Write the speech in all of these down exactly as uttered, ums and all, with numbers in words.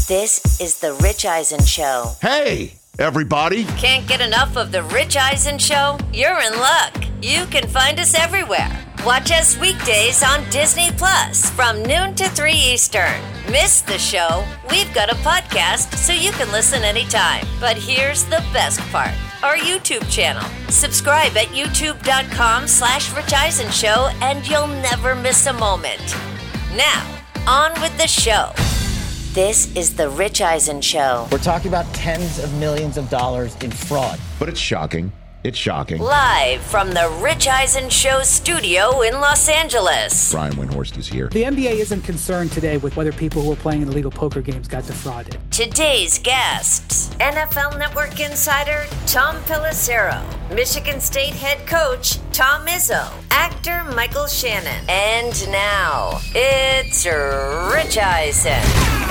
This is The Rich Eisen Show. Hey, everybody. Can't get enough of The Rich Eisen Show? You're in luck. You can find us everywhere. Watch us weekdays on Disney Plus from noon to three Eastern. Miss the show? We've got a podcast so you can listen anytime. But here's the best part. Our YouTube channel. Subscribe at youtube.com slash Rich Eisen Show and you'll never miss a moment. Now, on with the show. This is The Rich Eisen Show. We're talking about tens of millions of dollars in fraud. But it's shocking. It's shocking. Live from the Rich Eisen Show studio in Los Angeles. Brian Windhorst is here. The N B A isn't concerned today with whether people who were playing in illegal poker games got defrauded. Today's guests, N F L Network insider Tom Pelissero, Michigan State head coach Tom Izzo, actor Michael Shannon, and now it's Rich Eisen.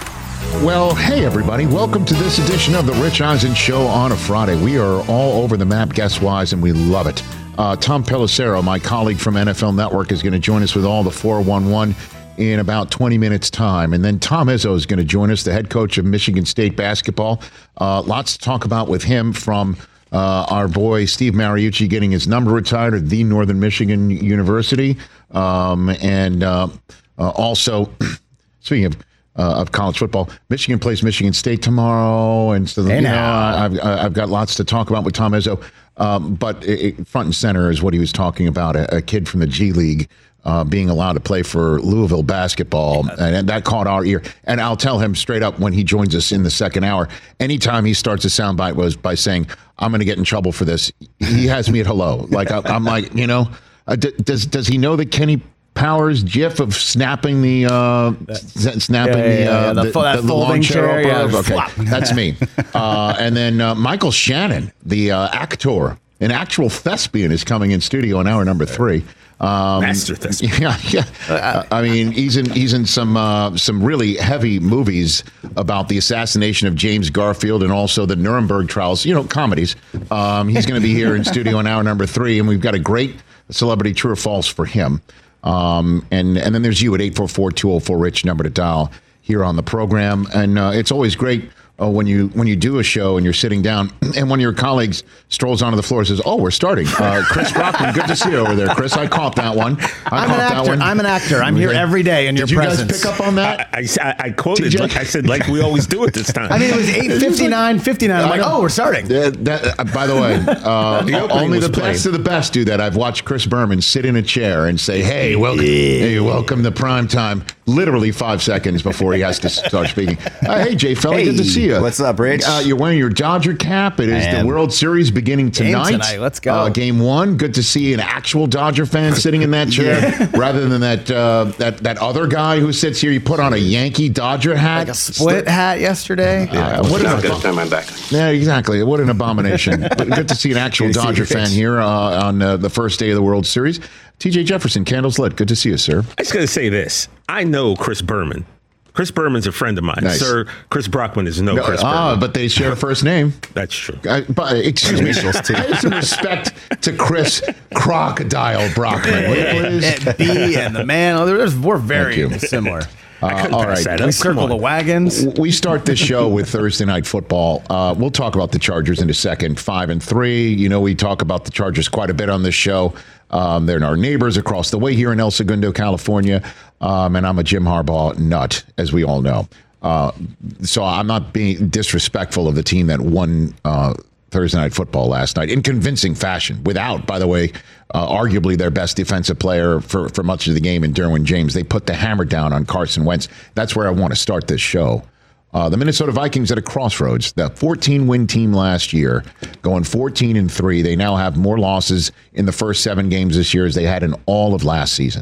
Well, hey, everybody. Welcome to this edition of The Rich Eisen Show on a Friday. We are all over the map guest-wise, and we love it. Uh, Tom Pelissero, my colleague from N F L Network, is going to join us with all the four one one in about twenty minutes' time. And then Tom Izzo is going to join us, the head coach of Michigan State basketball. Uh, lots to talk about with him, from uh, our boy Steve Mariucci getting his number retired at the Northern Michigan University. Um, and uh, uh, also, speaking of Uh, of college football, Michigan plays Michigan State tomorrow, and so hey you know, now. I've I've got lots to talk about with Tom Izzo. Um, but it, front and center is what he was talking about: a, a kid from the G League uh, being allowed to play for Louisville basketball, and, and that caught our ear. And I'll tell him straight up when he joins us in the second hour. Anytime he starts a soundbite was by saying, "I'm going to get in trouble for this." He has me at hello. Like I, I'm like, you know, uh, d- does does he know that Kenny Powers' gif of snapping the uh, s- snapping Yeah, yeah, yeah, the, uh, yeah. The the, fo- that the, the folding lawn chair, chair, opener? yeah. Okay, Flop. that's me. Uh, and then uh, Michael Shannon, the uh, actor, an actual thespian, is coming in studio in hour number three. Um, Master thespian. Yeah, yeah. Uh, I mean, he's in he's in some uh, some really heavy movies about the assassination of James Garfield and also the Nuremberg trials. You know, comedies. Um, he's going to be here in studio in hour number three, and we've got a great celebrity true or false for him. Um, and, and then there's you at eight four four, two oh four, RICH, number to dial here on the program. And uh, it's always great uh, when you when you do a show and you're sitting down and one of your colleagues strolls onto the floor and says, "Oh, we're starting." Uh, Chris Brockman, good to see you over there, Chris. I caught that one. I I'm caught an actor. that one. I'm an actor. I'm here every day in Did your you presence. guys pick up on that? I, I, I quoted, T J? like I said, like we always do at this time. I mean, it was eight fifty-nine, fifty-nine. I'm I like, know. oh, we're starting. Uh, that, uh, by the way, uh, The opening only was the best plain. of the best do that. I've watched Chris Berman sit in a chair and say, "Hey, welcome, hey, welcome to prime time." Literally five seconds before he has to start speaking. Uh, hey, Jay Felly, good to Hey, see you. what's up, Rich? Uh, you're wearing your Dodger cap. It is I the am. World Series beginning Game tonight. tonight. Let's go. Uh, game one. Good to see an actual Dodger fan sitting in that chair rather than that uh, that that other guy who sits here. He put on a Yankee Dodger hat. Like a split hat yesterday. Uh, what Now an I'm gonna abo- turn my back. yeah, exactly. What an abomination. But good to see an actual Good to see Dodger you, fan Rich. here uh, on uh, the first day of the World Series. T J Jefferson, candles lit. Good to see you, sir. I was going to say this. I know Chris Berman. Chris Berman's a friend of mine. Nice. Sir, Chris Brockman is no, Chris Ah, Berman. but they share a first name. That's true. I, but, excuse me. I have some respect to Chris Crocodile Brockman. Will you please? And B and the man. Oh, there's, we're Thank very you. similar. Uh, couldn't all pass right. that We up. Come circle on. the wagons. We start this show with Thursday Night Football. Uh, we'll talk about the Chargers in a second. Five and three. You know, we talk about the Chargers quite a bit on this show. Um, they're our neighbors across the way here in El Segundo, California. Um, and I'm a Jim Harbaugh nut, as we all know. Uh, so I'm not being disrespectful of the team that won uh, Thursday Night Football last night in convincing fashion, without, by the way, uh, arguably their best defensive player for, for much of the game in Derwin James. They put the hammer down on Carson Wentz. That's where I want to start this show. Uh, the Minnesota Vikings at a crossroads. The fourteen-win team last year, going fourteen and three. They now have more losses in the first seven games this year as they had in all of last season.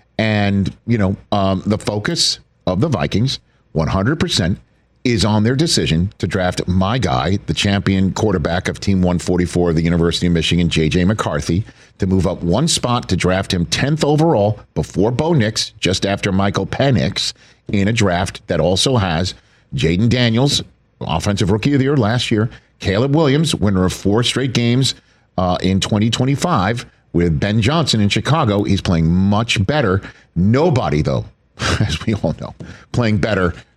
And, you know, um, the focus of the Vikings, one hundred percent, is on their decision to draft my guy, the champion quarterback of Team one forty-four of the University of Michigan, J J McCarthy, to move up one spot to draft him tenth overall before Bo Nix, just after Michael Penix, in a draft that also has Jaden Daniels, Offensive Rookie of the Year last year, Caleb Williams, winner of four straight games uh, in twenty twenty-five, with Ben Johnson in Chicago. He's playing much better. Nobody, though, as we all know, playing better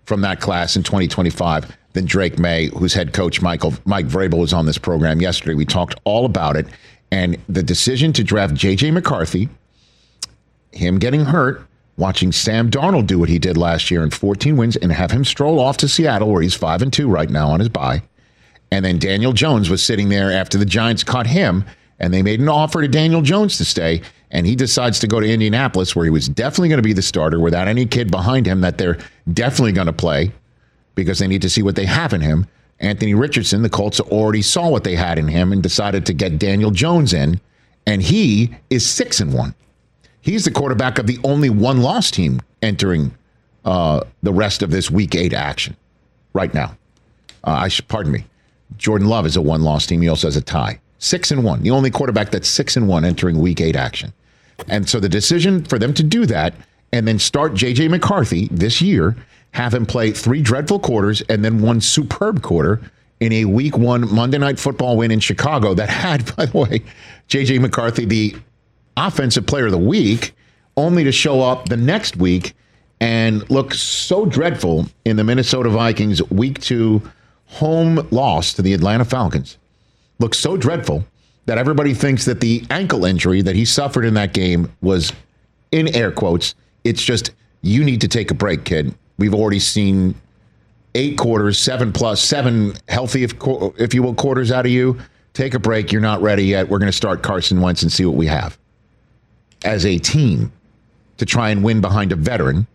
from that class in twenty twenty-five than Drake May, whose head coach Michael Mike Vrabel was on this program yesterday. We talked all about it. And the decision to draft J J McCarthy, him getting hurt, watching Sam Darnold do what he did last year in fourteen wins and have him stroll off to Seattle, where he's five and two right now on his bye. And then Daniel Jones was sitting there after the Giants cut him, and they made an offer to Daniel Jones to stay, and he decides to go to Indianapolis, where he was definitely going to be the starter without any kid behind him that they're definitely going to play because they need to see what they have in him. Anthony Richardson, the Colts already saw what they had in him and decided to get Daniel Jones in, and he is six and one. He's the quarterback of the only one-loss team entering uh, the rest of this Week Eight action right now. Uh, I should, pardon me. Jordan Love is a one-loss team. He also has a tie. Six and one. The only quarterback that's six and one entering Week Eight action. And so the decision for them to do that and then start J J McCarthy this year, have him play three dreadful quarters and then one superb quarter in a Week One Monday Night Football win in Chicago that had, by the way, J J McCarthy the Offensive Player of the Week, only to show up the next week and look so dreadful in the Minnesota Vikings Week Two home loss to the Atlanta Falcons. Looked so dreadful that everybody thinks that the ankle injury that he suffered in that game was, in air quotes, it's just, you need to take a break, kid. We've already seen eight quarters, seven plus, seven healthy, if, if you will, quarters out of you. Take a break. You're not ready yet. We're going to start Carson Wentz and see what we have. As a team, to try and win behind a veteran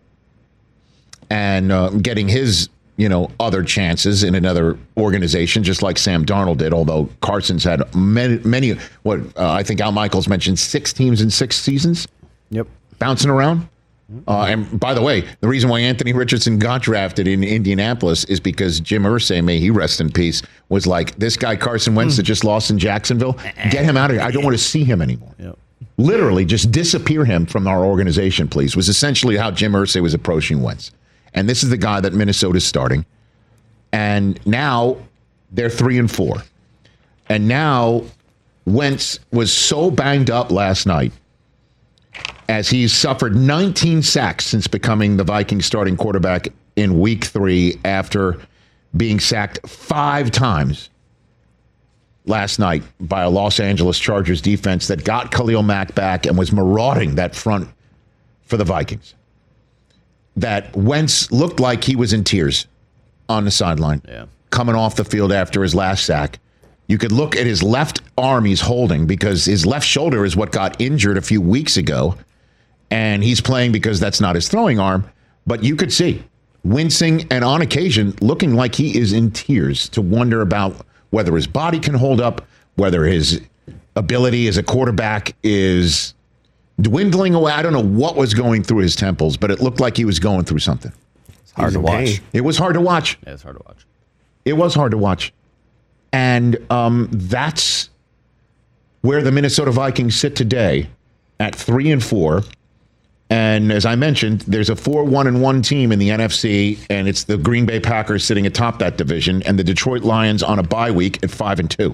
and uh, getting his, you know, other chances in another organization, just like Sam Darnold did, although Carson's had many, many what uh, I think Al Michaels mentioned, six teams in six seasons. Yep. Bouncing around. Uh, and by the way, the reason why Anthony Richardson got drafted in Indianapolis is because Jim Irsay, may he rest in peace, was like, this guy Carson Wentz that just lost in Jacksonville, get him out of here. I don't want to see him anymore. Yep. Literally, just disappear him from our organization, please, was essentially how Jim Irsay was approaching Wentz. And this is the guy that Minnesota's starting. And now they're three and four. And now Wentz was so banged up last night, as he's suffered nineteen sacks since becoming the Vikings starting quarterback in week three after being sacked five times last night by a Los Angeles Chargers defense that got Khalil Mack back and was marauding that front for the Vikings. That Wentz looked like he was in tears on the sideline, yeah, coming off the field after his last sack. You could look at his left arm he's holding because his left shoulder is what got injured a few weeks ago. And he's playing because that's not his throwing arm. But you could see wincing and on occasion looking like he is in tears to wonder about whether his body can hold up, whether his ability as a quarterback is dwindling away. I don't know what was going through his temples, but it looked like he was going through something. It's hard to watch. It was hard to watch. Yeah, it's hard to watch. It was hard to watch. And um, that's where the Minnesota Vikings sit today at three and four. And as I mentioned, there's a four one and one team in the N F C, and it's the Green Bay Packers sitting atop that division, and the Detroit Lions on a bye week at five and two,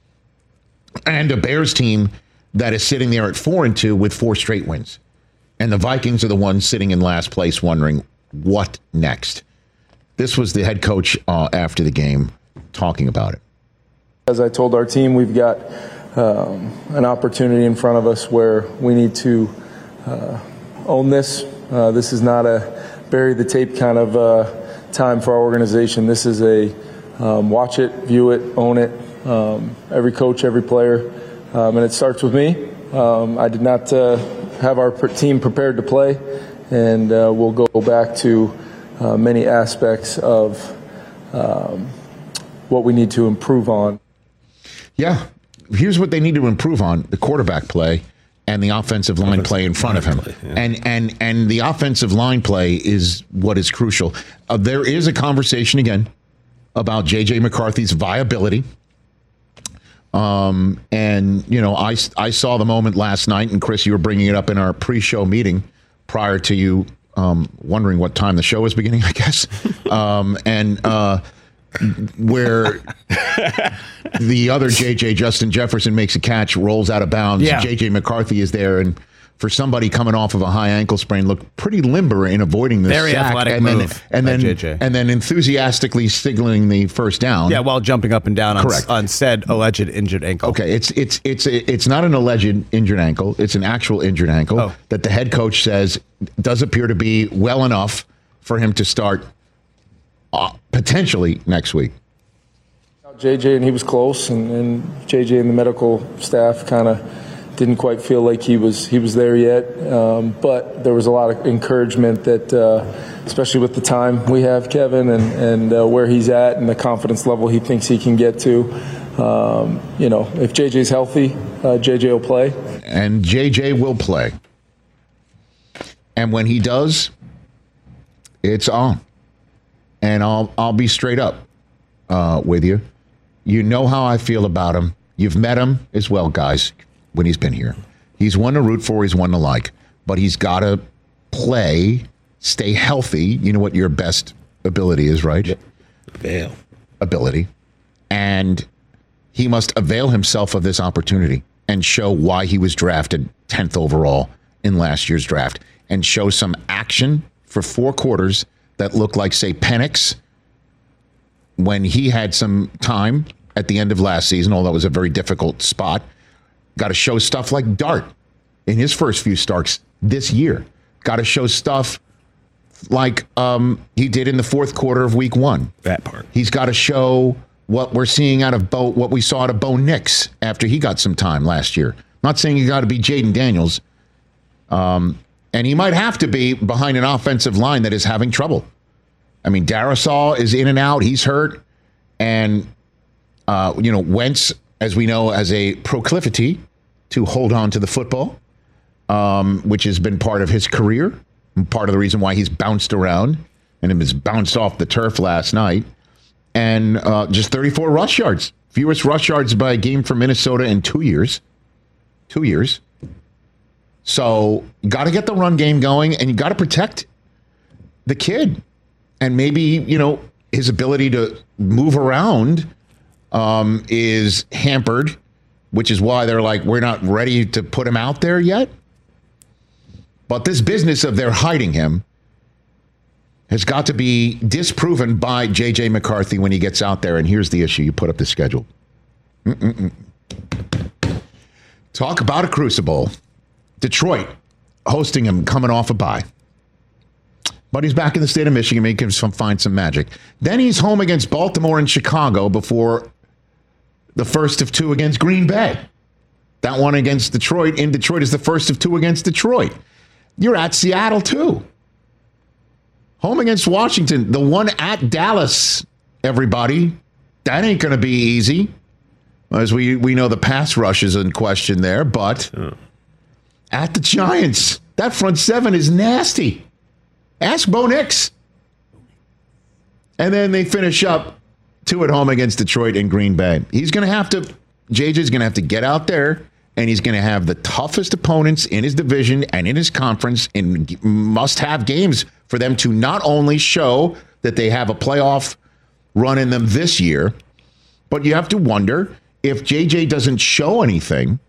and a Bears team that is sitting there at four and two with four straight wins, and the Vikings are the ones sitting in last place, wondering what next. This was the head coach uh, after the game talking about it. As I told our team, we've got um, an opportunity in front of us where we need to uh, own this. Uh, this is not a bury the tape kind of uh, time for our organization. This is a um, watch it, view it, own it. Um, every coach, every player, um, and it starts with me. Um, I did not uh, have our team prepared to play, and uh, we'll go back to uh, many aspects of um, what we need to improve on. Yeah, here's what they need to improve on: the quarterback play and the offensive line offensive play in front of him. Play, yeah. And and and the offensive line play is what is crucial. Uh, there is a conversation again about J J McCarthy's viability. Um, and, you know, I, I saw the moment last night, and Chris, you were bringing it up in our pre-show meeting prior to you um, wondering what time the show was beginning, I guess. Um, and uh, where the other J J, Justin Jefferson, makes a catch, rolls out of bounds. Yeah. J J McCarthy is there and for somebody coming off of a high ankle sprain, looked pretty limber in avoiding this Very sack, athletic and move then and by then J J. and then enthusiastically signaling the first down. Yeah, while jumping up and down on, Correct. on said alleged injured ankle. Okay, it's it's it's it's not an alleged injured ankle. It's an actual injured ankle Oh. that the head coach says does appear to be well enough for him to start uh, potentially next week. J J, and he was close, and, and J J and the medical staff kind of didn't quite feel like he was he was there yet. Um, but there was a lot of encouragement that, uh, especially with the time we have, Kevin, and, and uh, where he's at and the confidence level he thinks he can get to. Um, you know, if J J's healthy, uh, J J will play. And J J will play. And when he does, it's on. And I'll I'll be straight up uh, with you. You know how I feel about him. You've met him as well, guys, when he's been here. He's one to root for. He's one to like. But he's got to play, stay healthy. You know what your best ability is, right? Yep. Avail. Ability. And he must avail himself of this opportunity and show why he was drafted tenth overall in last year's draft and show some action for four quarters that look like, say, Penix when he had some time at the end of last season, although it was a very difficult spot. Got to show stuff like Dart in his first few starts this year. Got to show stuff like um, he did in the fourth quarter of week one. That part. He's got to show what we're seeing out of Bo, what we saw out of Bo Nix after he got some time last year. Not saying you got to be Jaden Daniels. Um, and he might have to be behind an offensive line that is having trouble. I mean, Darrisaw is in and out. He's hurt. And, uh, you know, Wentz, as we know, has a proclivity to hold on to the football, um, which has been part of his career and part of the reason why he's bounced around and he was bounced off the turf last night. And uh, just thirty-four rush yards, fewest rush yards by a game for Minnesota in two years. Two years. So you got to get the run game going and you got to protect the kid. And maybe, you know, his ability to move around um, is hampered, which is why they're like, we're not ready to put him out there yet. But this business of they're hiding him has got to be disproven by J J McCarthy when he gets out there. And here's the issue. You put up the schedule. Mm-mm-mm. Talk about a crucible. Detroit hosting him coming off a bye. But he's back in the state of Michigan. Maybe he can find some magic. Then he's home against Baltimore and Chicago before the first of two against Green Bay. That one against Detroit in Detroit is the first of two against Detroit. You're at Seattle, too. Home against Washington. The one at Dallas, everybody. That ain't going to be easy. As we, we know the pass rush is in question there. But oh. At the Giants, that front seven is nasty. Ask Bo Nix. And then they finish up two at home against Detroit and Green Bay. He's going to have to, J J's going to have to get out there, and he's going to have the toughest opponents in his division and in his conference in must-have games for them to not only show that they have a playoff run in them this year, but you have to wonder if J J doesn't show anything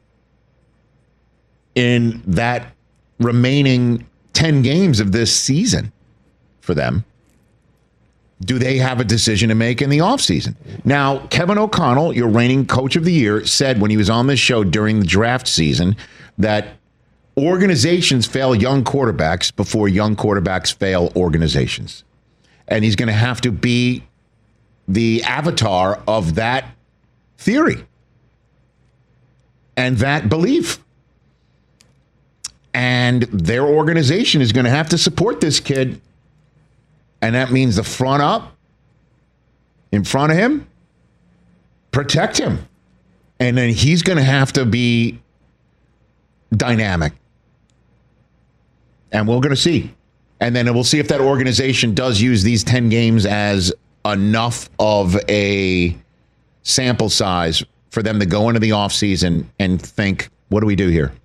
in that remaining ten games of this season for them, do they have a decision to make in the offseason? Now, Kevin O'Connell, your reigning coach of the year, said when he was on this show during the draft season that organizations fail young quarterbacks before young quarterbacks fail organizations. And he's going to have to be the avatar of that theory and that belief. And their organization is going to have to support this kid. And that means the front up in front of him, protect him. And then he's going to have to be dynamic. And we're going to see. And then we'll see if that organization does use these ten games as enough of a sample size for them to go into the offseason and think, what do we do here?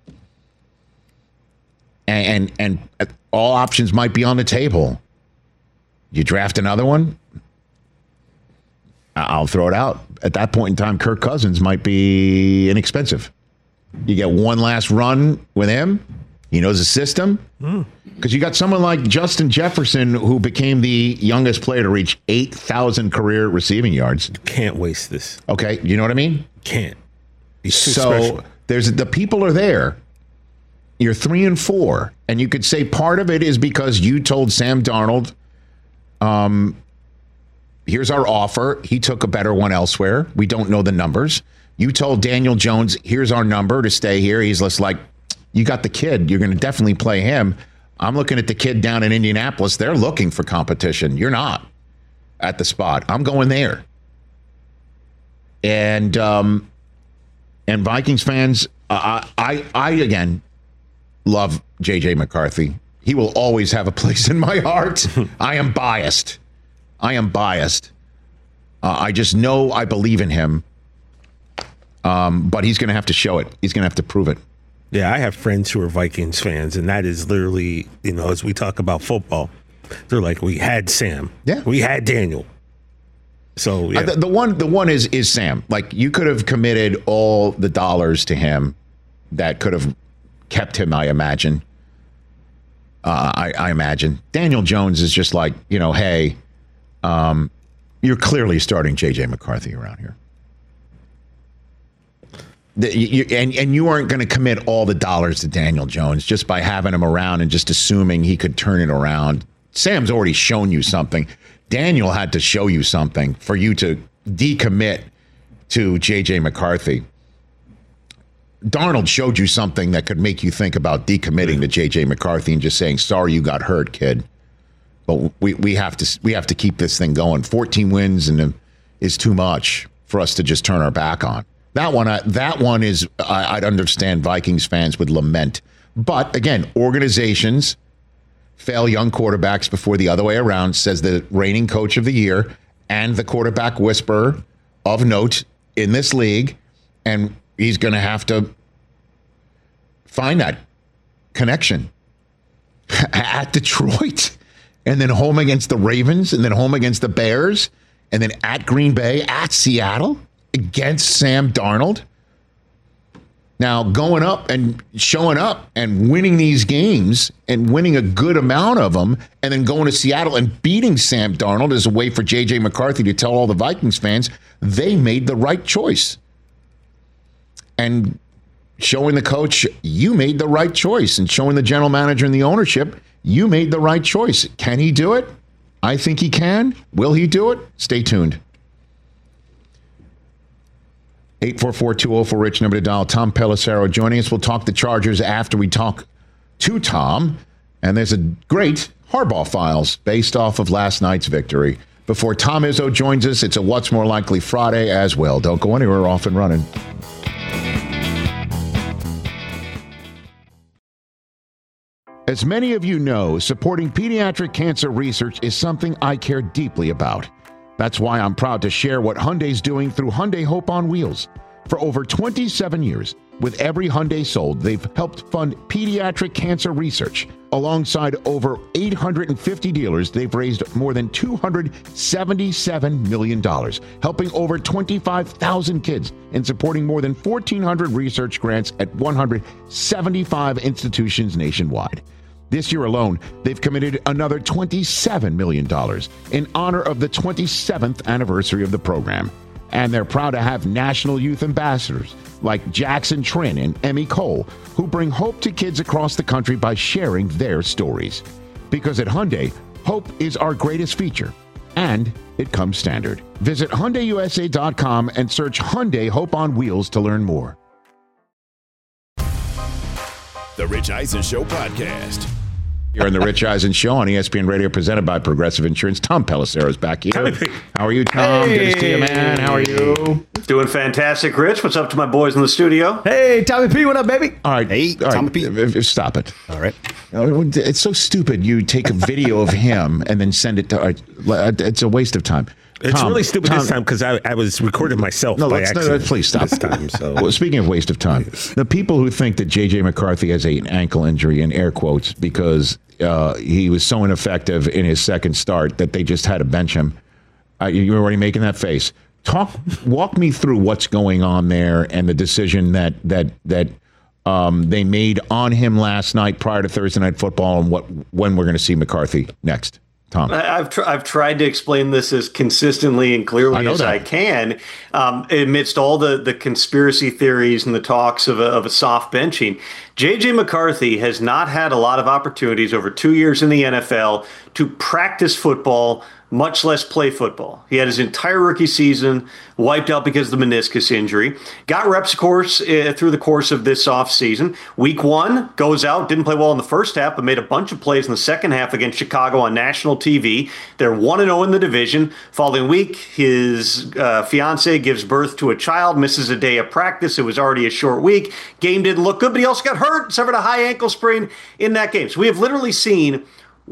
And, and and all options might be on the table. You draft another one? I'll throw it out. At that point in time, Kirk Cousins might be inexpensive. You get one last run with him. He knows the system. Because mm. you got someone like Justin Jefferson, who became the youngest player to reach eight thousand career receiving yards. Can't waste this. Okay, you know what I mean? Can't. He's too so special. There's the people are there. You're three and four, and you could say part of it is because you told Sam Darnold, um, here's our offer. He took a better one elsewhere. We don't know the numbers. You told Daniel Jones, here's our number to stay here. He's just like, you got the kid. You're going to definitely play him. I'm looking at the kid down in Indianapolis. They're looking for competition. You're not at the spot. I'm going there. And um, and Vikings fans, uh, I, I, again, love J J McCarthy. He will always have a place in my heart. I am biased. I am biased. Uh, I just know I believe in him. Um, but he's going to have to show it. He's going to have to prove it. Yeah, I have friends who are Vikings fans, and that is literally, you know, as we talk about football, they're like, we had Sam. Yeah. We had Daniel. So, yeah. Uh, the, the one the one is is Sam. Like, you could have committed all the dollars to him that could have kept him, I imagine. Uh, I, I imagine. Daniel Jones is just like, you know, hey, um, you're clearly starting J J McCarthy around here. The, you, and, and you aren't going to commit all the dollars to Daniel Jones just by having him around and just assuming he could turn it around. Sam's already shown you something. Daniel had to show you something for you to decommit to J J McCarthy. Darnold showed you something that could make you think about decommitting to J J McCarthy and just saying, sorry you got hurt, kid. But we, we have to we have to keep this thing going. fourteen wins and is too much for us to just turn our back on. That one, uh, that one is, I, I'd understand Vikings fans would lament. But again, organizations fail young quarterbacks before the other way around, says the reigning coach of the year and the quarterback whisperer of note in this league. And he's going to have to find that connection at Detroit and then home against the Ravens and then home against the Bears and then at Green Bay, at Seattle. Against Sam Darnold. Now, going up and showing up and winning these games and winning a good amount of them and then going to Seattle and beating Sam Darnold is a way for J J McCarthy to tell all the Vikings fans they made the right choice. And showing the coach, you made the right choice. And showing the general manager and the ownership, you made the right choice. Can he do it? I think he can. Will he do it? Stay tuned. eight four four, two oh four, RICH, number to dial. Tom Pelissero joining us. We'll talk the Chargers after we talk to Tom. And there's a great Harbaugh files based off of last night's victory. Before Tom Izzo joins us, it's a What's More Likely Friday as well. Don't go anywhere, off and running. As many of you know, supporting pediatric cancer research is something I care deeply about. That's why I'm proud to share what Hyundai's doing through Hyundai Hope on Wheels. For over twenty-seven years, with every Hyundai sold, they've helped fund pediatric cancer research. Alongside over eight hundred fifty dealers, they've raised more than two hundred seventy-seven million dollars, helping over twenty-five thousand kids and supporting more than fourteen hundred research grants at one hundred seventy-five institutions nationwide. This year alone, they've committed another twenty-seven million dollars in honor of the twenty-seventh anniversary of the program. And they're proud to have national youth ambassadors like Jackson Trin and Emmy Cole, who bring hope to kids across the country by sharing their stories. Because at Hyundai, hope is our greatest feature, and it comes standard. Visit Hyundai U S A dot com and search Hyundai Hope on Wheels to learn more. The Rich Eisen Show podcast. Here on the Rich Eisen Show on E S P N Radio, presented by Progressive Insurance. Tom Pelissero is back here. How are you, Tom? Hey. Good to see you, man. How are you? Doing fantastic, Rich. What's up to my boys in the studio? Hey, Tommy P, what up, baby? All right. Hey, all right. Tommy P. If- if- Stop it. All right. It's so stupid. You take a video of him and then send it to. Uh, it's a waste of time. It's Tom, really stupid Tom, this time because I, I was recording myself No, by let's, no, accident. no, please stop. This time, so. Well, speaking of waste of time, the people who think that J J McCarthy has a, an ankle injury, in air quotes, because uh, he was so ineffective in his second start that they just had to bench him. Uh, you're already making that face. talk, walk me through what's going on there and the decision that that that um, they made on him last night prior to Thursday Night Football, and what when we're going to see McCarthy next. Tom, I've tr- I've tried to explain this as consistently and clearly I as that. I can, um, amidst all the, the conspiracy theories and the talks of a, of a soft benching. J J McCarthy has not had a lot of opportunities over two years in the N F L to practice football, much less play football. He had his entire rookie season wiped out because of the meniscus injury. Got reps, of course, uh, through the course of this offseason. Week one, goes out, didn't play well in the first half, but made a bunch of plays in the second half against Chicago on national T V. They're one and oh in the division. Following week, his uh, fiance gives birth to a child, misses a day of practice. It was already a short week. Game didn't look good, but he also got hurt, suffered a high ankle sprain in that game. So we have literally seen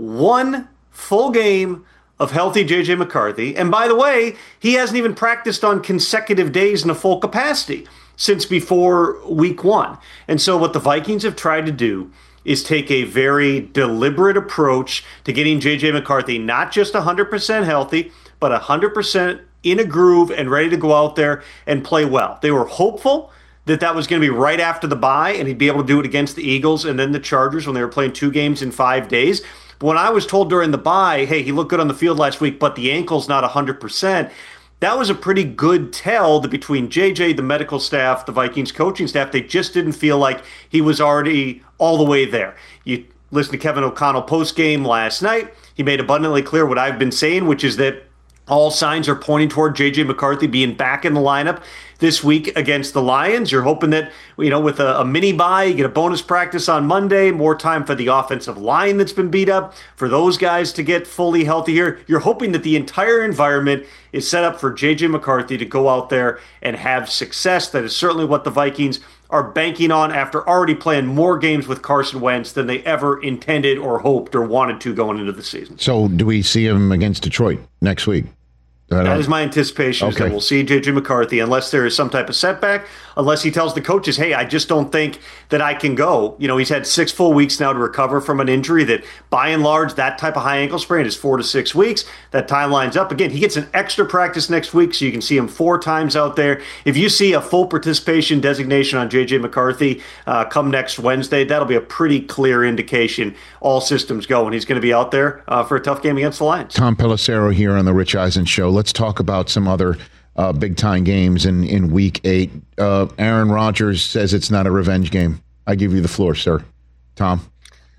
one full game of healthy J J McCarthy. And by the way, he hasn't even practiced on consecutive days in a full capacity since before week one. And so what the Vikings have tried to do is take a very deliberate approach to getting J J McCarthy not just one hundred percent healthy, but one hundred percent in a groove and ready to go out there and play well. They were hopeful that that was going to be right after the bye and he'd be able to do it against the Eagles and then the Chargers when they were playing two games in five days. But when I was told during the bye, hey, he looked good on the field last week, but the ankle's not one hundred percent, that was a pretty good tell that between J J, the medical staff, the Vikings coaching staff, they just didn't feel like he was already all the way there. You listen to Kevin O'Connell post-game last night. He made abundantly clear what I've been saying, which is that all signs are pointing toward J J McCarthy being back in the lineup this week against the Lions. You're hoping that, you know, with a, a mini bye, you get a bonus practice on Monday, more time for the offensive line that's been beat up, for those guys to get fully healthy here. You're hoping that the entire environment is set up for J J McCarthy to go out there and have success. That is certainly what the Vikings are banking on after already playing more games with Carson Wentz than they ever intended or hoped or wanted to going into the season. So do we see him against Detroit next week? That is my anticipation, okay. Is that we'll see J J McCarthy unless there is some type of setback, unless he tells the coaches, hey, I just don't think that I can go. You know, he's had six full weeks now to recover from an injury that, by and large, that type of high ankle sprain is four to six weeks. That timeline's up. Again, he gets an extra practice next week, so you can see him four times out there. If you see a full participation designation on J J McCarthy uh, come next Wednesday, that'll be a pretty clear indication all systems go, and he's going to be out there uh, for a tough game against the Lions. Tom Pelissero here on the Rich Eisen Show. Let's talk about some other uh, big-time games in, in Week eight. Uh, Aaron Rodgers says it's not a revenge game. I give you the floor, sir. Tom?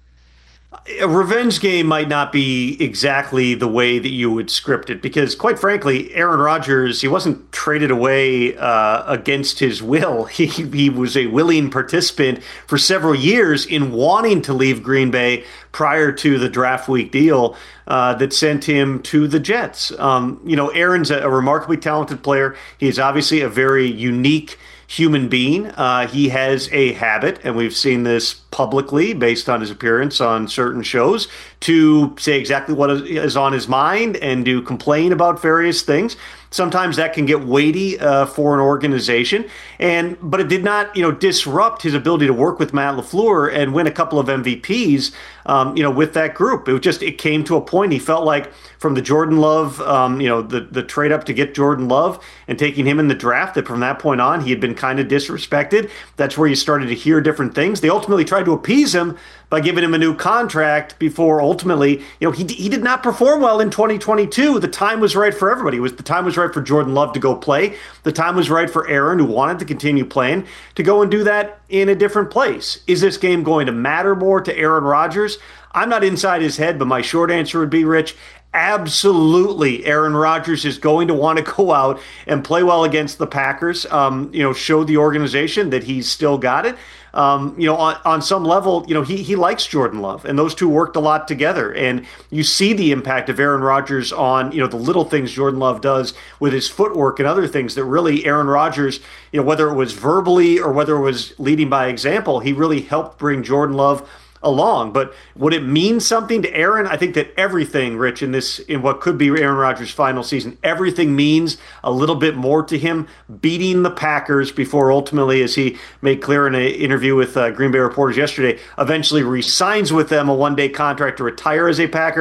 A revenge game might not be exactly the way that you would script it because, quite frankly, Aaron Rodgers, he wasn't traded away uh, against his will. He, he was a willing participant for several years in wanting to leave Green Bay prior to the draft week deal uh, that sent him to the Jets. Um, you know, Aaron's a, a remarkably talented player. He's obviously a very unique human being. Uh, he has a habit, and we've seen this publicly based on his appearance on certain shows, to say exactly what is on his mind and to complain about various things. Sometimes that can get weighty uh, for an organization, and but it did not, you know, disrupt his ability to work with Matt LaFleur and win a couple of M V Ps, um, you know, with that group. It was just it came to a point he felt like from the Jordan Love, um, you know, the the trade up to get Jordan Love and taking him in the draft, that from that point on he had been kind of disrespected. That's where you started to hear different things. They ultimately tried to appease him by giving him a new contract before ultimately, you know, he he did not perform well in twenty twenty-two. The time was right for everybody. It was the time was right for Jordan Love to go play. The time was right for Aaron, who wanted to continue playing, to go and do that in a different place. Is this game going to matter more to Aaron Rodgers? I'm not inside his head, but my short answer would be, Rich, absolutely, Aaron Rodgers is going to want to go out and play well against the Packers, um, you know, show the organization that he's still got it. Um, you know, on, on some level, you know, he he likes Jordan Love, and those two worked a lot together. And you see the impact of Aaron Rodgers on, you know, the little things Jordan Love does with his footwork and other things that really Aaron Rodgers, you know, whether it was verbally or whether it was leading by example, he really helped bring Jordan Love along. But would it mean something to Aaron? I think that everything, Rich, in this, in what could be Aaron Rodgers' final season, everything means a little bit more to him beating the Packers before ultimately, as he made clear in an interview with uh, Green Bay reporters yesterday, eventually re-signs with them a one-day contract to retire as a Packer.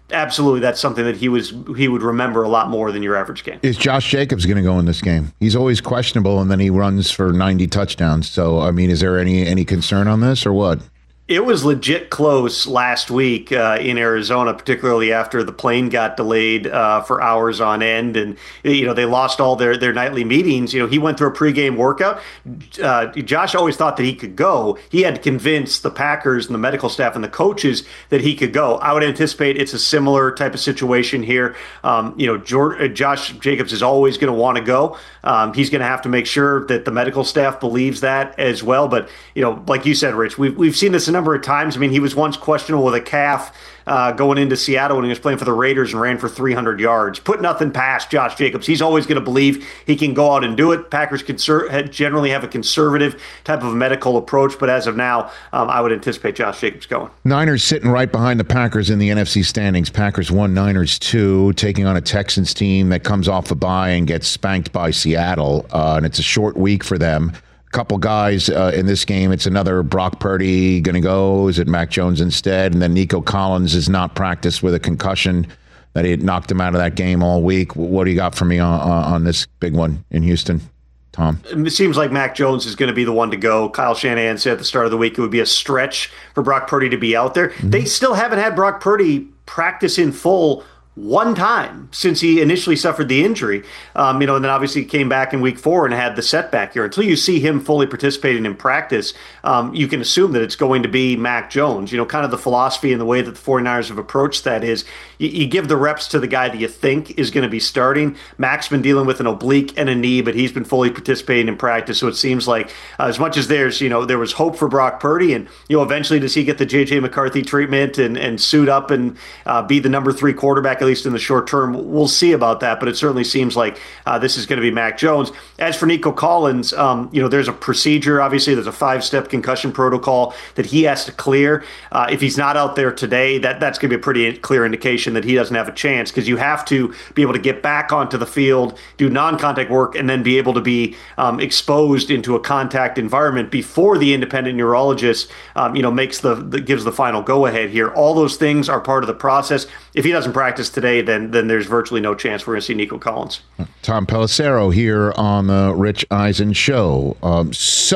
absolutely that's something that he was he would remember a lot more than your average game. Is Josh Jacobs going to go in this game? He's always questionable, and then he runs for ninety touchdowns. So, I mean, is there any any concern on this or what? It was legit close last week uh, in Arizona, particularly after the plane got delayed uh, for hours on end, and you know they lost all their, their nightly meetings. You know he went through a pregame workout. Uh, Josh always thought that he could go. He had to convince the Packers and the medical staff and the coaches that he could go. I would anticipate it's a similar type of situation here. Um, you know, George, Josh Jacobs is always going to want to go. Um, he's going to have to make sure that the medical staff believes that as well. But you know, like you said, Rich, we've we've seen this a number of times. I mean, he was once questionable with a calf uh, going into Seattle when he was playing for the Raiders and ran for three hundred yards. Put nothing past Josh Jacobs. He's always going to believe he can go out and do it. Packers conser- generally have a conservative type of medical approach, but as of now, um, I would anticipate Josh Jacobs going. Niners sitting right behind the Packers in the N F C standings. Packers one, Niners two, taking on a Texans team that comes off a bye and gets spanked by Seattle, uh, and it's a short week for them. Couple guys uh, in this game. It's another Brock Purdy going to go. Is it Mac Jones instead? And then Nico Collins is not practiced with a concussion that he had knocked him out of that game all week. What do you got for me on, on this big one in Houston, Tom? It seems like Mac Jones is going to be the one to go. Kyle Shanahan said at the start of the week it would be a stretch for Brock Purdy to be out there. Mm-hmm. They still haven't had Brock Purdy practice in full one time since he initially suffered the injury, um, you know, and then obviously came back in week four and had the setback here. Until you see him fully participating in practice, um, you can assume that it's going to be Mac Jones. You know, kind of the philosophy and the way that the 49ers have approached that is you, you give the reps to the guy that you think is going to be starting. Mac's been dealing with an oblique and a knee, but he's been fully participating in practice. So it seems like uh, as much as there's, you know, there was hope for Brock Purdy and, you know, eventually does he get the J J McCarthy treatment and, and suit up and uh, be the number three quarterback, at least in the short term. We'll see about that, but it certainly seems like uh, this is going to be Mac Jones. As for Nico Collins, um, you know, there's a procedure. Obviously, there's a five-step concussion protocol that he has to clear. Uh, if he's not out there today, that that's going to be a pretty clear indication that he doesn't have a chance, because you have to be able to get back onto the field, do non-contact work, and then be able to be um, exposed into a contact environment before the independent neurologist, um, you know, makes the, the gives the final go-ahead here. All those things are part of the process. If he doesn't practice today, then then there's virtually no chance we're going to see Nico Collins. Tom Pelissero here on the Rich Eisen Show. Um,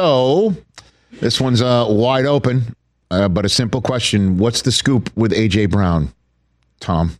so this one's uh, wide open, uh, but a simple question. What's the scoop with A J Brown, Tom?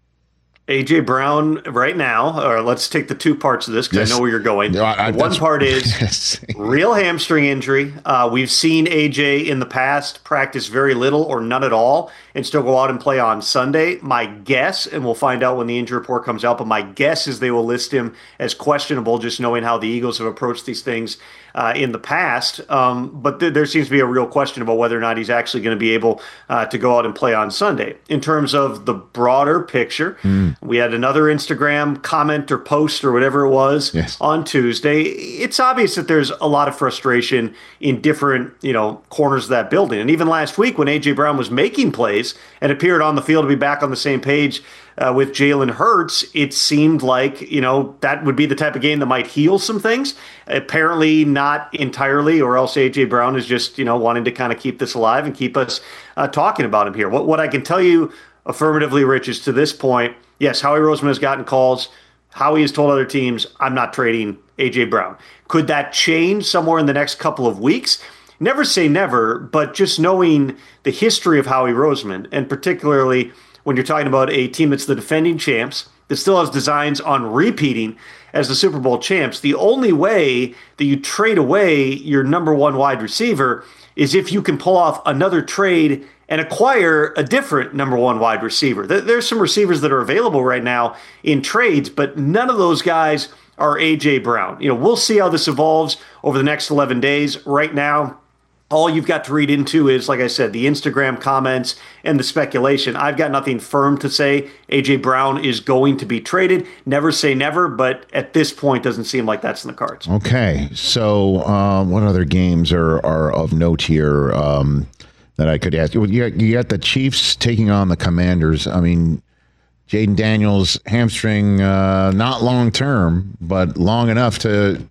A J Brown right now, or let's take the two parts of this because yes. I know where you're going. I, I, One part is real hamstring injury. Uh, we've seen A J in the past practice very little or none at all and still go out and play on Sunday. My guess, and we'll find out when the injury report comes out, but my guess is they will list him as questionable, just knowing how the Eagles have approached these things uh, in the past. Um, but th- there seems to be a real question about whether or not he's actually going to be able uh, to go out and play on Sunday. In terms of the broader picture, mm. we had another Instagram comment or post or whatever it was yes. on Tuesday. It's obvious that there's a lot of frustration in different, you know, corners of that building. And even last week when A J Brown was making plays and appeared on the field to be back on the same page uh, with Jalen Hurts, it seemed like, you know, that would be the type of game that might heal some things. Apparently not entirely, or else A J Brown is just, you know, wanting to kind of keep this alive and keep us uh, talking about him here. What, what I can tell you affirmatively, Rich, is to this point, yes, Howie Roseman has gotten calls. Howie has told other teams, I'm not trading A J Brown. Could that change somewhere in the next couple of weeks? Never say never, but just knowing the history of Howie Roseman, and particularly when you're talking about a team that's the defending champs, that still has designs on repeating as the Super Bowl champs, the only way that you trade away your number one wide receiver is if you can pull off another trade and acquire a different number one wide receiver. There's some receivers that are available right now in trades, but none of those guys are A J Brown. You know, we'll see how this evolves over the next eleven days. Right now, all you've got to read into is, like I said, the Instagram comments and the speculation. I've got nothing firm to say A J Brown is going to be traded. Never say never, but at this point, doesn't seem like that's in the cards. Okay, so uh, what other games are, are of note here um, that I could ask? You got, you got the Chiefs taking on the Commanders. I mean, Jaden Daniels hamstring, uh, not long term, but long enough to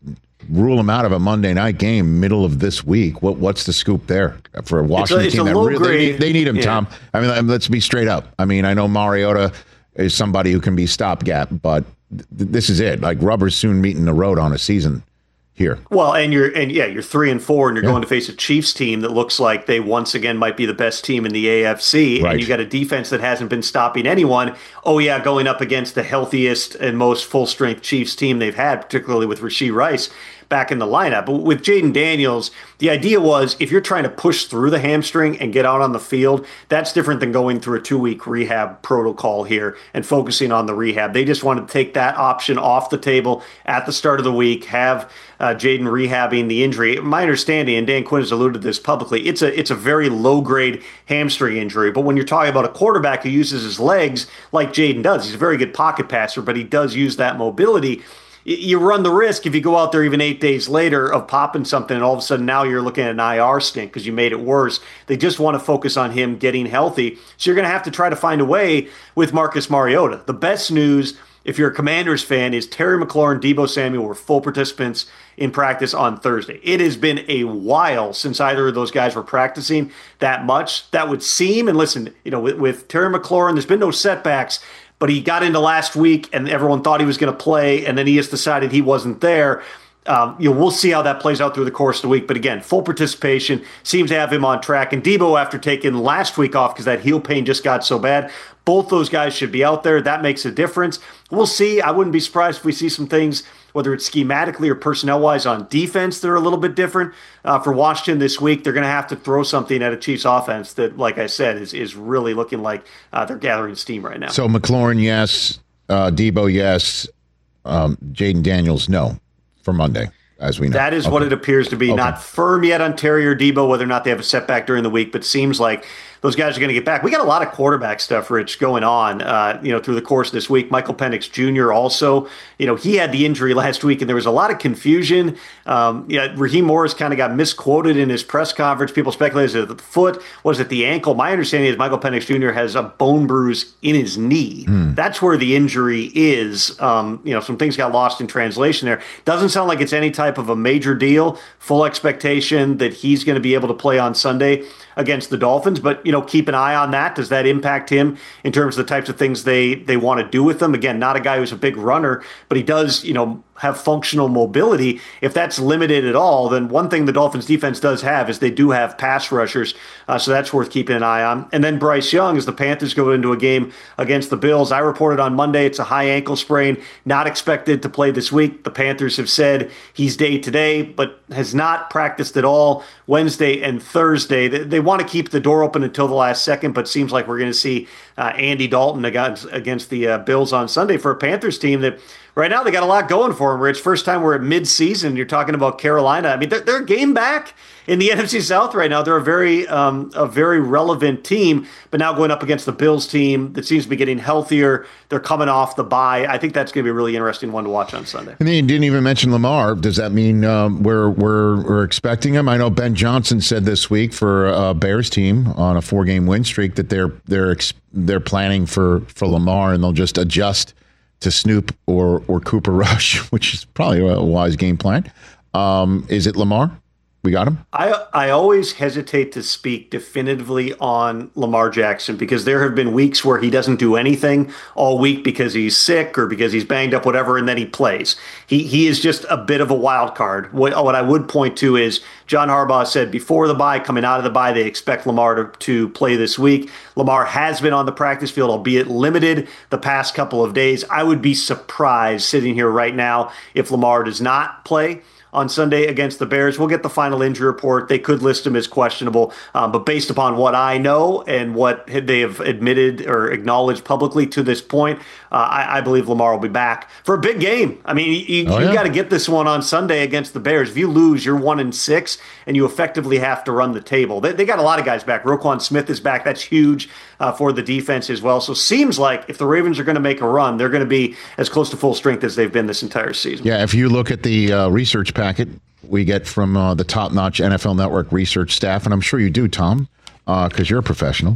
rule him out of a Monday night game middle of this week. What what's the scoop there for a Washington it's a, it's team? a That really, they, need, they need him, yeah. Tom. I mean, let's be straight up. I mean, I know Mariota is somebody who can be stopgap, but th- this is it. Like rubber's soon meeting the road on a season here. Well, and you're and yeah, you're three and four, and you're Yeah. going to face a Chiefs team that looks like they once again might be the best team in the A F C, Right. and you got a defense that hasn't been stopping anyone. Oh yeah, going up against the healthiest and most full strength Chiefs team they've had, particularly with Rashee Rice back in the lineup. But with Jaden Daniels, the idea was if you're trying to push through the hamstring and get out on the field, that's different than going through a two-week rehab protocol here and focusing on the rehab. They just wanted to take that option off the table at the start of the week, have uh, Jaden rehabbing the injury. My understanding, and Dan Quinn has alluded to this publicly, it's a it's a very low-grade hamstring injury. But when you're talking about a quarterback who uses his legs like Jaden does, he's a very good pocket passer, but he does use that mobility. You run the risk if you go out there even eight days later of popping something and all of a sudden now you're looking at an I R stint because you made it worse. They just want to focus on him getting healthy. So you're going to have to try to find a way with Marcus Mariota. The best news, if you're a Commanders fan, is Terry McLaurin, Deebo Samuel were full participants in practice on Thursday. It has been a while since either of those guys were practicing that much. That would seem, and listen, you know, with, with Terry McLaurin, there's been no setbacks, but he got into last week and everyone thought he was going to play, and then he just decided he wasn't there. Um, you know, we'll see how that plays out through the course of the week. But again, full participation seems to have him on track. And Deebo, after taking last week off because that heel pain just got so bad, both those guys should be out there. That makes a difference. We'll see. I wouldn't be surprised if we see some things, whether it's schematically or personnel-wise on defense, that are a little bit different. Uh, for Washington this week, they're going to have to throw something at a Chiefs offense that, like I said, is is really looking like uh, they're gathering steam right now. So McLaurin, yes. Uh, Deebo, yes. Um, Jaden Daniels, no, for Monday, as we know. That is okay. what it appears to be. Okay. Not firm yet on Terry or Deebo, whether or not they have a setback during the week, but seems like those guys are going to get back. We got a lot of quarterback stuff, Rich, going on, uh, you know, through the course of this week. Michael Penix Junior also, you know, he had the injury last week, and there was a lot of confusion. Um, yeah, Raheem Morris kind of got misquoted in his press conference. People speculated, is it the foot? Was it the ankle? My understanding is Michael Penix Junior has a bone bruise in his knee. Hmm. That's where the injury is. Um, you know, some things got lost in translation there. Doesn't sound like it's any type of a major deal. Full expectation that he's going to be able to play on Sunday against the Dolphins, but you know, keep an eye on that. Does that impact him in terms of the types of things they they want to do with him? Again, not a guy who's a big runner, but he does, you know, have functional mobility. If that's limited at all, then one thing the Dolphins defense does have is they do have pass rushers, uh, so that's worth keeping an eye on. And then Bryce Young, as the Panthers go into a game against the Bills, I reported on Monday it's a high ankle sprain, not expected to play this week. The Panthers have said he's day to day, but has not practiced at all Wednesday and Thursday. They, they want to keep the door open until the last second, but seems like we're going to see uh, Andy Dalton against, against the uh, Bills on Sunday for a Panthers team that right now they got a lot going for them, Rich. First time we're at mid-season. You're talking about Carolina. I mean, they're, they're a game back in the N F C South right now. They're a very um, a very relevant team, but now going up against the Bills team that seems to be getting healthier. They're coming off the bye. I think that's going to be a really interesting one to watch on Sunday. And then you didn't even mention Lamar. Does that mean um, we're we're we're expecting him? I know Ben Johnson said this week for a Bears team on a four-game win streak that they're they're they're planning for for Lamar, and they'll just adjust to Snoop or or Cooper Rush, which is probably a wise game plan. Um, is it Lamar? We got him? I I always hesitate to speak definitively on Lamar Jackson because there have been weeks where he doesn't do anything all week because he's sick or because he's banged up, whatever, and then he plays. He he is just a bit of a wild card. What, what I would point to is John Harbaugh said before the bye, coming out of the bye, they expect Lamar to, to play this week. Lamar has been on the practice field, albeit limited, the past couple of days. I would be surprised sitting here right now if Lamar does not play on Sunday against the Bears. We'll get the final injury report. They could list him as questionable, um, but based upon what I know and what they have admitted or acknowledged publicly to this point, uh, I, I believe Lamar will be back for a big game. I mean, you, oh, you yeah. got to get this one on Sunday against the Bears. If you lose, you're one and six, and you effectively have to run the table. They, they got a lot of guys back. Roquan Smith is back. That's huge uh, for the defense as well. So seems like if the Ravens are going to make a run, they're going to be as close to full strength as they've been this entire season. Yeah, if you look at the uh, research packet we get from uh, the top-notch N F L Network research staff, and I'm sure you do, Tom, because uh, you're a professional.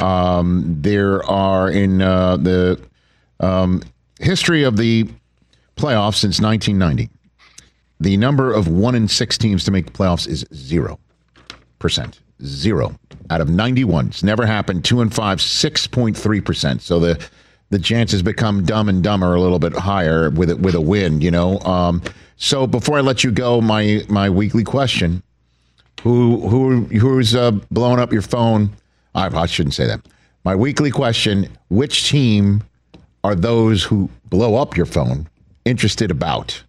Um, there are in uh, the um, history of the playoffs since nineteen ninety, The number of one in six teams to make the playoffs is zero percent. Zero out of ninety-one. It's never happened. Two and five, six point three percent. So the the chances become dumb and dumber a little bit higher with it with a win. You know. Um, so before I let you go, my my weekly question: Who who who's uh, blowing up your phone? I, I shouldn't say that. My weekly question: Which team are those who blow up your phone interested about?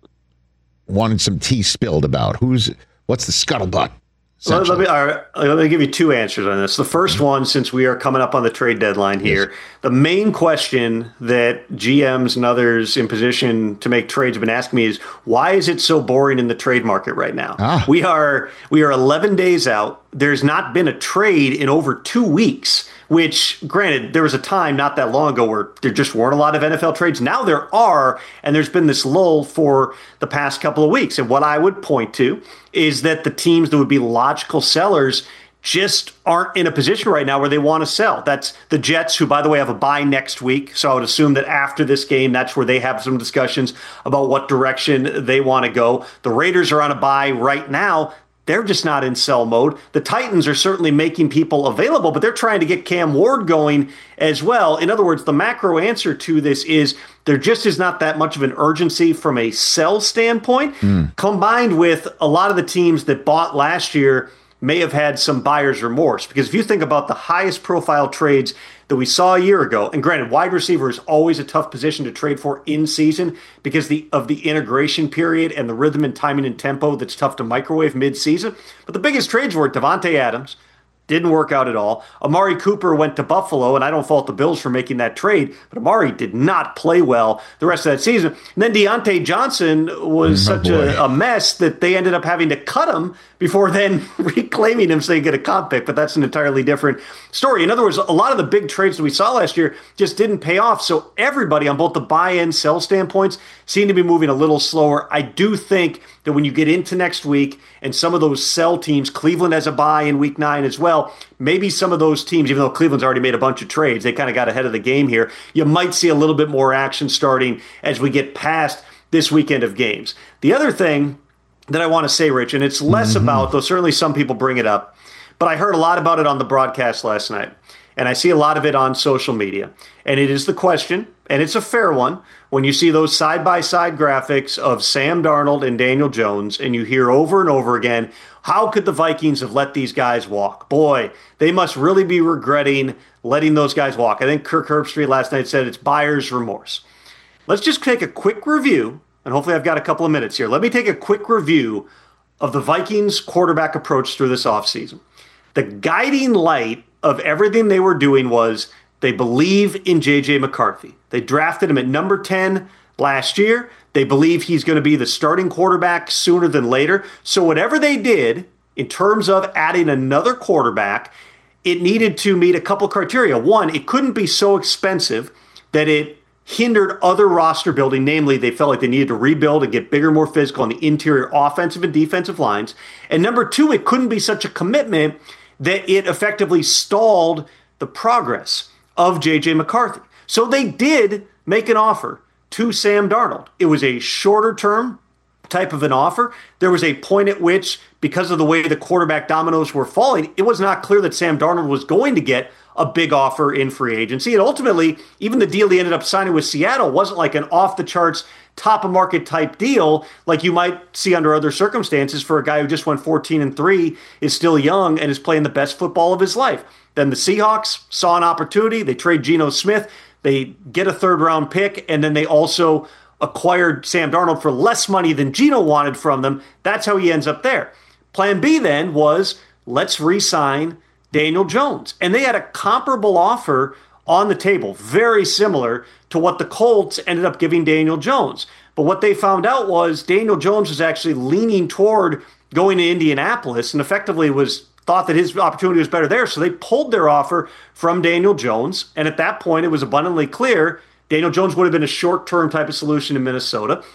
Wanted some tea spilled about? Who's what's the scuttlebutt? Let, let, me, all right, let me give you two answers on this. The first one, since we are coming up on the trade deadline here, yes. The main question that G Ms and others in position to make trades have been asking me is, why is it so boring in the trade market right now? Ah. We are we are eleven days out. There's not been a trade in over two weeks, which, granted, there was a time not that long ago where there just weren't a lot of N F L trades. Now there are, and there's been this lull for the past couple of weeks. And what I would point to is that the teams that would be logical sellers just aren't in a position right now where they want to sell. That's the Jets, who, by the way, have a bye next week. So I would assume that after this game, that's where they have some discussions about what direction they want to go. The Raiders are on a bye right now. They're just not in sell mode. The Titans are certainly making people available, but they're trying to get Cam Ward going as well. In other words, the macro answer to this is there just is not that much of an urgency from a sell standpoint, mm. combined with a lot of the teams that bought last year may have had some buyer's remorse. Because if you think about the highest profile trades that we saw a year ago, and granted, wide receiver is always a tough position to trade for in season because the, of the integration period and the rhythm and timing and tempo that's tough to microwave mid-season. But the biggest trades were Devontae Adams. Didn't work out at all. Amari Cooper went to Buffalo, and I don't fault the Bills for making that trade, but Amari did not play well the rest of that season. And then Deontay Johnson was oh, such a, a mess that they ended up having to cut him before then reclaiming him so they get a comp pick, but that's an entirely different story. In other words, a lot of the big trades that we saw last year just didn't pay off, so everybody on both the buy and sell standpoints seem to be moving a little slower. I do think that when you get into next week and some of those sell teams, Cleveland has a buy in week nine as well, maybe some of those teams, even though Cleveland's already made a bunch of trades, they kind of got ahead of the game here. You might see a little bit more action starting as we get past this weekend of games. The other thing that I want to say, Rich, and it's less mm-hmm. about, though certainly some people bring it up, but I heard a lot about it on the broadcast last night, and I see a lot of it on social media. And it is the question, and it's a fair one, when you see those side-by-side graphics of Sam Darnold and Daniel Jones, and you hear over and over again, how could the Vikings have let these guys walk? Boy, they must really be regretting letting those guys walk. I think Kirk Herbstreit last night said it's buyer's remorse. Let's just take a quick review, and hopefully I've got a couple of minutes here. Let me take a quick review of the Vikings' quarterback approach through this offseason. The guiding light of everything they were doing was they believe in J J McCarthy. They drafted him at number ten last year. They believe he's going to be the starting quarterback sooner than later. So whatever they did in terms of adding another quarterback, it needed to meet a couple criteria. One, it couldn't be so expensive that it hindered other roster building. Namely, they felt like they needed to rebuild and get bigger, more physical on the interior offensive and defensive lines. And number two, it couldn't be such a commitment that it effectively stalled the progress of J J McCarthy. So they did make an offer to Sam Darnold. It was a shorter term type of an offer. There was a point at which, because of the way the quarterback dominoes were falling, it was not clear that Sam Darnold was going to get a big offer in free agency. And ultimately, even the deal he ended up signing with Seattle wasn't like an off-the-charts, top-of-market type deal like you might see under other circumstances for a guy who just went fourteen and three, is still young, and is playing the best football of his life. Then the Seahawks saw an opportunity. They trade Geno Smith. They get a third-round pick, and then they also acquired Sam Darnold for less money than Geno wanted from them. That's how he ends up there. Plan B then was, let's re-sign Daniel Jones. And they had a comparable offer on the table, very similar to what the Colts ended up giving Daniel Jones. But what they found out was Daniel Jones was actually leaning toward going to Indianapolis, and effectively was thought that his opportunity was better there. So they pulled their offer from Daniel Jones. And at that point, it was abundantly clear Daniel Jones would have been a short-term type of solution in Minnesota.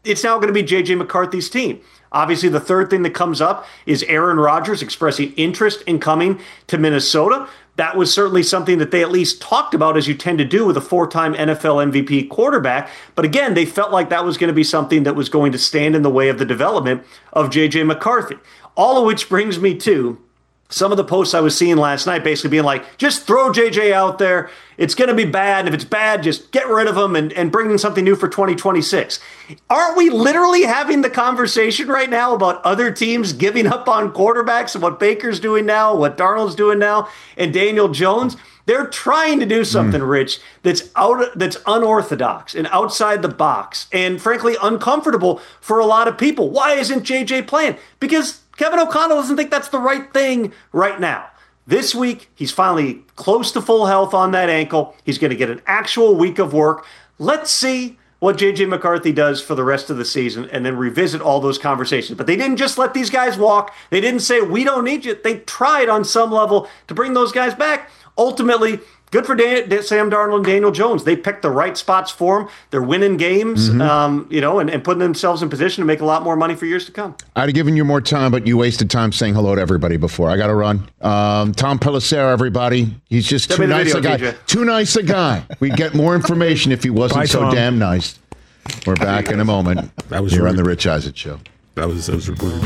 it's now going to be J J McCarthy's team. Obviously, the third thing that comes up is Aaron Rodgers expressing interest in coming to Minnesota. That was certainly something that they at least talked about, as you tend to do with a four-time N F L M V P quarterback. But again, they felt like that was going to be something that was going to stand in the way of the development of J J McCarthy. All of which brings me to some of the posts I was seeing last night, basically being like, just throw J J out there. It's going to be bad. And if it's bad, just get rid of him and, and bring in something new for twenty twenty-six. Aren't we literally having the conversation right now about other teams giving up on quarterbacks and what Baker's doing now, what Darnold's doing now, and Daniel Jones? They're trying to do something, mm. Rich, that's out, that's unorthodox and outside the box and, frankly, uncomfortable for a lot of people. Why isn't J J playing? Because Kevin O'Connell doesn't think that's the right thing right now. This week, he's finally close to full health on that ankle. He's going to get an actual week of work. Let's see what J J McCarthy does for the rest of the season and then revisit all those conversations. But they didn't just let these guys walk. They didn't say, we don't need you. They tried on some level to bring those guys back. Ultimately, good for Dan, Sam Darnold and Daniel Jones. They picked the right spots for them. They're winning games, mm-hmm. um, you know, and, and putting themselves in position to make a lot more money for years to come. I'd have given you more time, but you wasted time saying hello to everybody before. I got to run. Um, Tom Pelissero, everybody. He's just too nice video, a guy. D J. Too nice a guy. We'd get more information if he wasn't Bye, so Tom. damn nice. We're back in a moment. That was here rude. on the Rich Eisen Show. That was that was rude.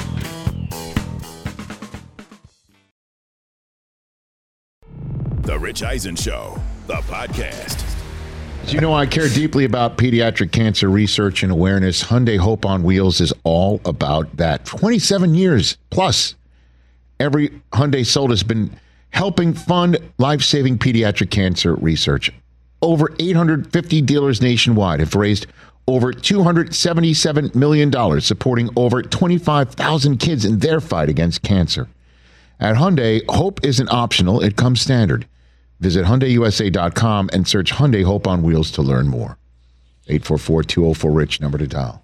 The Rich Eisen Show, the podcast. As you know, I care deeply about pediatric cancer research and awareness. Hyundai Hope on Wheels is all about that. twenty-seven years plus, every Hyundai sold has been helping fund life-saving pediatric cancer research. Over eight hundred fifty dealers nationwide have raised over two hundred seventy-seven million dollars, supporting over twenty-five thousand kids in their fight against cancer. At Hyundai, hope isn't optional, it comes standard. Visit Hyundai U S A dot com and search Hyundai Hope on Wheels to learn more. eight four four, two oh four, RICH, number to dial.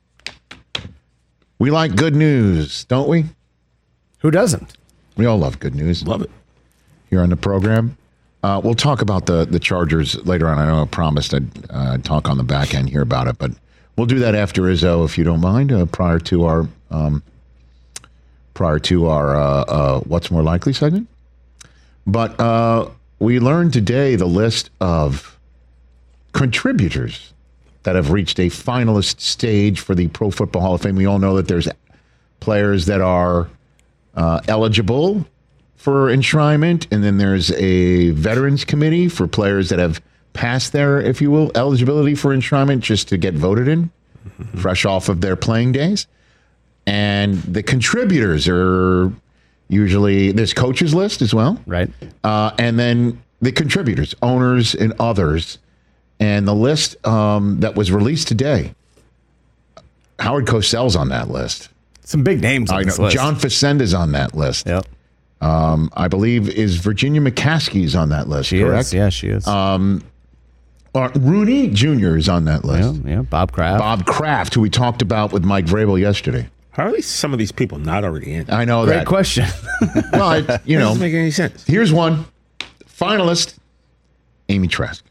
We like good news, don't we? Who doesn't? We all love good news. Love it. Here on the program. Uh, we'll talk about the, the Chargers later on. I know I promised I'd uh, talk on the back end here about it, but we'll do that after Izzo, if you don't mind, uh, prior to our um, prior to our uh, uh, What's More Likely segment. But uh, we learned today the list of contributors that have reached a finalist stage for the Pro Football Hall of Fame. We all know that there's players that are uh, eligible for enshrinement, and then there's a veterans committee for players that have passed their, if you will, eligibility for enshrinement just to get voted in, mm-hmm. fresh off of their playing days. And the contributors are usually, there's coaches list as well. Right. Uh, and then the contributors, owners and others. And the list um, that was released today, Howard Cosell's on that list. Some big names on I this know. list. John Facenda's on that list. Yep. Um, I believe is Virginia McCaskey's on that list, she correct? Is. Yeah, she is. Um, uh, Rooney Junior is on that list. Yeah, yeah, Bob Kraft. Bob Kraft, who we talked about with Mike Vrabel yesterday. How are these, some of these people not already in? I know Great that. question. Well, I, you know, doesn't make any sense. Here's one finalist: Amy Trask.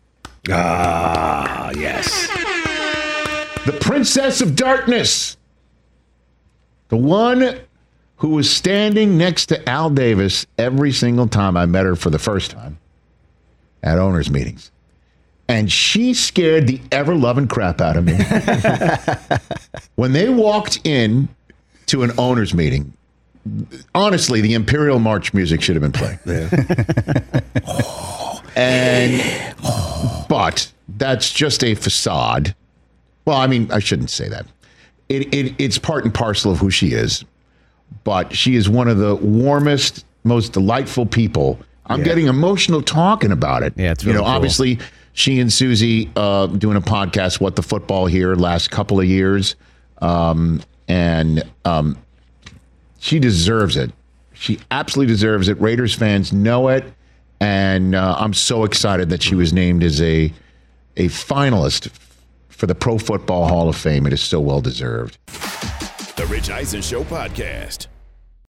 Ah, yes. The Princess of Darkness. The one who was standing next to Al Davis every single time I met her for the first time at owners' meetings. And she scared the ever-loving crap out of me. When they walked in to an owners' meeting, honestly, the Imperial March music should have been playing. Yeah. And, but that's just a facade. Well, I mean, I shouldn't say that. It, it, it's part and parcel of who she is. But she is one of the warmest, most delightful people. I'm yeah. getting emotional talking about it. Yeah, it's really You know, cool. obviously, she and Susie uh, doing a podcast, What the Football here, last couple of years. Um, and um, she deserves it. She absolutely deserves it. Raiders fans know it. And uh, I'm so excited that she was named as a a finalist for the Pro Football Hall of Fame. It is so well deserved. The Rich Eisen Show podcast.